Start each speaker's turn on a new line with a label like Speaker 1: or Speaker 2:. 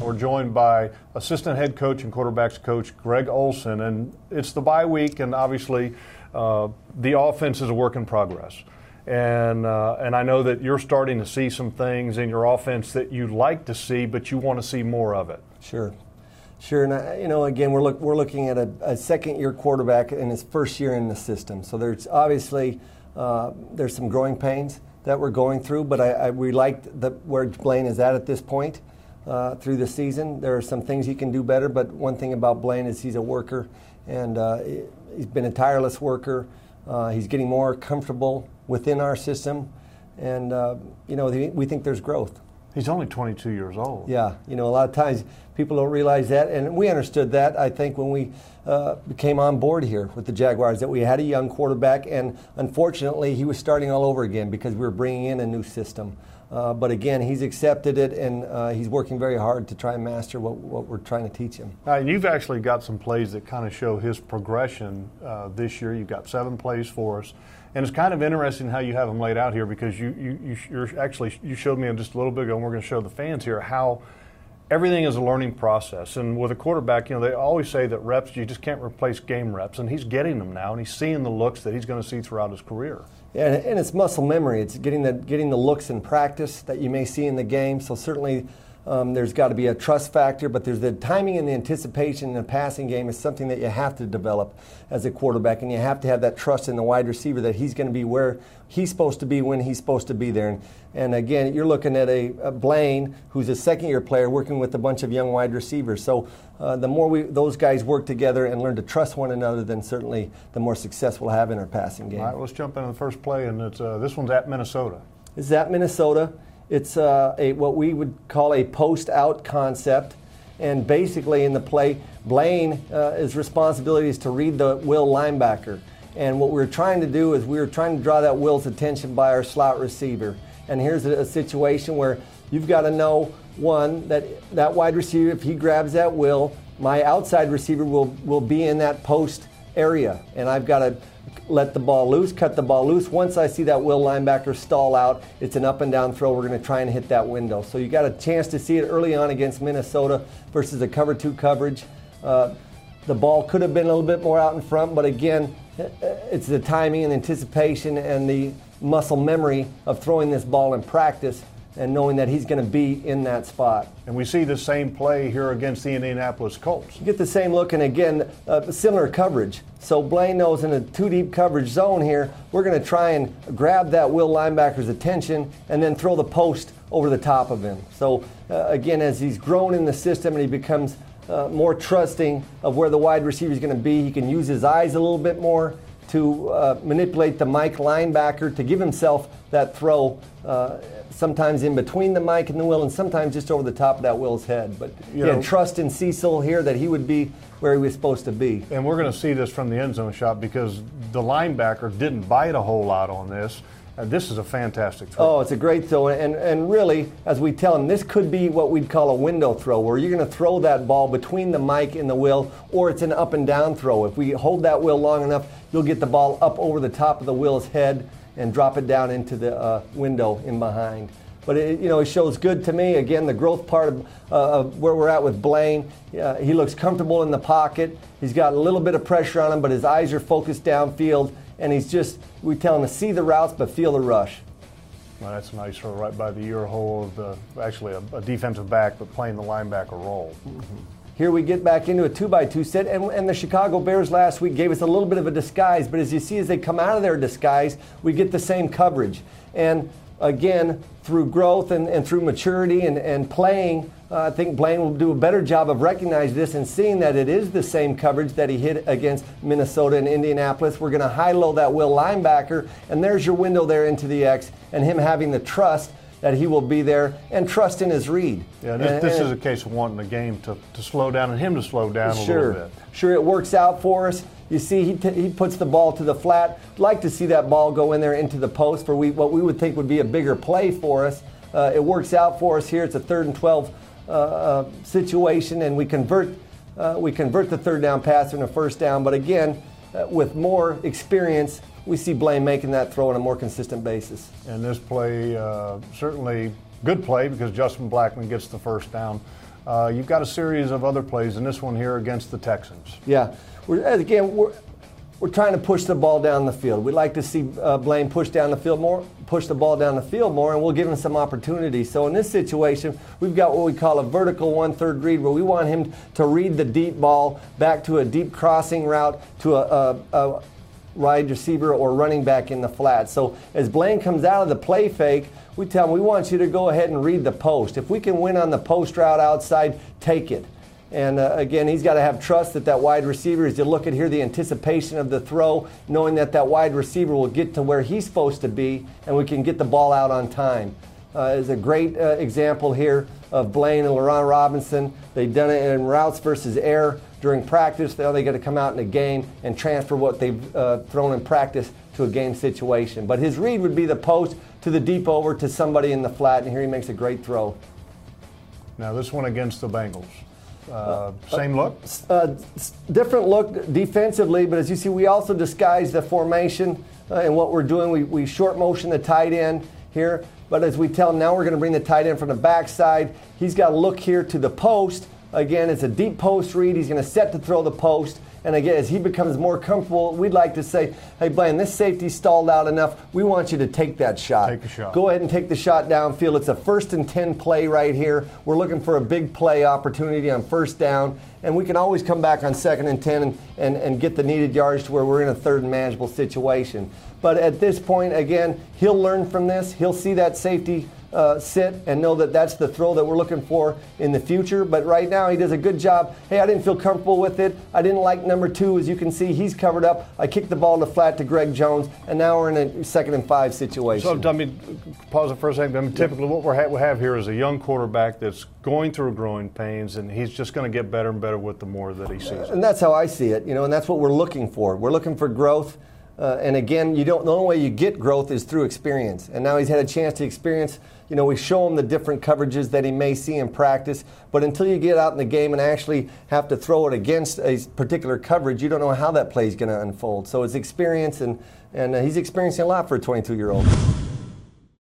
Speaker 1: We're joined by assistant head coach and quarterbacks coach Greg Olson, and it's the bye week, and obviously the offense is a work in progress. And I know that you're starting to see some things in your offense that you'd like to see, but you want to see more of it.
Speaker 2: Sure. And again, we're looking at a second-year quarterback in his first year in the system. So there's obviously there's some growing pains that we're going through, but we like where Blaine is at this point through the season. There are some things he can do better, but one thing about Blaine is he's a worker, and he's been a tireless worker. He's getting more comfortable within our system, and we think there's growth.
Speaker 1: He's only 22 years old.
Speaker 2: Yeah, a lot of times people don't realize that, and we understood that, I think, when we came on board here with the Jaguars, that we had a young quarterback, and unfortunately he was starting all over again because we were bringing in a new system. But again, he's accepted it, and he's working very hard to try and master what we're trying to teach him.
Speaker 1: And you've actually got some plays that kind of show his progression this year. You've got 7 plays for us. And it's kind of interesting how you have them laid out here, because you showed me just a little bit ago, and we're going to show the fans here how everything is a learning process. And with a quarterback, they always say that reps, you just can't replace game reps. And he's getting them now, and he's seeing the looks that he's going to see throughout his career.
Speaker 2: Yeah, and it's muscle memory. It's getting the looks in practice that you may see in the game. So certainly there's got to be a trust factor, but there's the timing and the anticipation in the passing game is something that you have to develop as a quarterback, and you have to have that trust in the wide receiver that he's going to be where he's supposed to be when he's supposed to be there. And again, you're looking at a Blaine who's a second-year player working with a bunch of young wide receivers. So the more those guys work together and learn to trust one another, then certainly the more success we'll have in our passing game.
Speaker 1: All right, let's jump into the first play, and it's this one's at Minnesota.
Speaker 2: This is at Minnesota. It's what we would call a post-out concept, and basically in the play, Blaine's responsibility is to read the will linebacker. And what we're trying to do is we're trying to draw that will's attention by our slot receiver. And here's a situation where you've got to know, one, that wide receiver, if he grabs that will, my outside receiver will be in that post area, and I've got to let the ball loose, cut the ball loose. Once I see that will linebacker stall out, it's an up and down throw. We're going to try and hit that window. So you got a chance to see it early on against Minnesota versus a cover 2 coverage. The ball could have been a little bit more out in front, but again, it's the timing and anticipation and the muscle memory of throwing this ball in practice and knowing that he's going to be in that spot.
Speaker 1: And we see the same play here against the Indianapolis Colts.
Speaker 2: You get the same look, and again, similar coverage. So Blaine knows in a 2-deep coverage zone here, we're going to try and grab that will linebacker's attention and then throw the post over the top of him. So again, as he's grown in the system and he becomes more trusting of where the wide receiver is going to be, he can use his eyes a little bit more to manipulate the Mike linebacker to give himself that throw, sometimes in between the Mike and the will, and sometimes just over the top of that will's head. But trust in Cecil here that he would be where he was supposed to be.
Speaker 1: And we're going to see this from the end zone shot, because the linebacker didn't bite a whole lot on this. This is a fantastic throw.
Speaker 2: Oh, it's a great throw. And really, as we tell him, this could be what we'd call a window throw, where you're going to throw that ball between the Mike and the will, or it's an up and down throw. If we hold that will long enough, you'll get the ball up over the top of the will's head and drop it down into the window in behind. But it shows good to me. Again, the growth part of where we're at with Blaine, he looks comfortable in the pocket. He's got a little bit of pressure on him, but his eyes are focused downfield, and we tell him to see the routes but feel the rush.
Speaker 1: Well, that's a nice throw right by the ear hole of actually a defensive back, but playing the linebacker role.
Speaker 2: Mm-hmm. Here we get back into a 2-by-2 set, and the Chicago Bears last week gave us a little bit of a disguise, but as you see, as they come out of their disguise, we get the same coverage. And again, through growth and through maturity and playing, I think Blaine will do a better job of recognizing this and seeing that it is the same coverage that he hit against Minnesota and Indianapolis. We're going to high-low that will linebacker, and there's your window there into the X, and him having the trust that he will be there and trust in his read.
Speaker 1: Yeah, this is a case of wanting the game to slow down and him to slow down a little bit.
Speaker 2: Sure, it works out for us. You see, he puts the ball to the flat. Like to see that ball go in there into the post for what we would think would be a bigger play for us. It works out for us here. It's a 3rd and 12 situation, and we convert the third down pass into a first down. But again, with more experience, we see Blaine making that throw on a more consistent basis.
Speaker 1: And this play certainly good play because Justin Blackmon gets the first down. You've got a series of other plays in this one here against the Texans.
Speaker 2: Yeah. We're trying to push the ball down the field. We'd like to see Blaine push the ball down the field more, and we'll give him some opportunity. So in this situation, we've got what we call a vertical 1/3 read, where we want him to read the deep ball back to a deep crossing route to a wide receiver or running back in the flat. So as Blaine comes out of the play fake, we tell him, we want you to go ahead and read the post. If we can win on the post route outside, take it. And again, he's got to have trust that wide receiver, as you look at here, the anticipation of the throw, knowing that wide receiver will get to where he's supposed to be, and we can get the ball out on time. Is a great example here of Blaine and LaRon Robinson. They've done it in routes versus air during practice. Now they got to come out in a game and transfer what they've thrown in practice to a game situation. But his read would be the post to the deep over to somebody in the flat, and here he makes a great throw.
Speaker 1: Now this one against the Bengals. Same look?
Speaker 2: Different look defensively, but as you see, we also disguise the formation and what we're doing. We short motion the tight end here, but as we tell him, now we're going to bring the tight end from the backside. He's got to look here to the post. Again, it's a deep post read. He's going to set to throw the post. And again, as he becomes more comfortable, we'd like to say, hey, Blaine, this safety stalled out enough. We want you to take that shot.
Speaker 1: Take a shot.
Speaker 2: Go ahead and take the shot downfield. It's a 1st and 10 play right here. We're looking for a big play opportunity on 1st down. And we can always come back on 2nd and 10 and get the needed yards to where we're in a 3rd and manageable situation. But at this point, again, he'll learn from this. He'll see that safety sit and know that that's the throw that we're looking for in the future. But right now he does a good job. Hey, I didn't feel comfortable with it. I didn't like number 2. As you can see, he's covered up. I kicked the ball to flat to Greg Jones, and now we're in a 2nd and 5 situation.
Speaker 1: So, I mean, pause it for a second. I mean, typically what we have here is a young quarterback that's going through growing pains, and he's just going to get better and better with the more that he sees.
Speaker 2: And that's how I see it, and that's what we're looking for. We're looking for growth. And again, the only way you get growth is through experience. And now he's had a chance to experience. We show him the different coverages that he may see in practice. But until you get out in the game and actually have to throw it against a particular coverage, you don't know how that play is going to unfold. So it's experience, and he's experiencing a lot for a 22-year-old.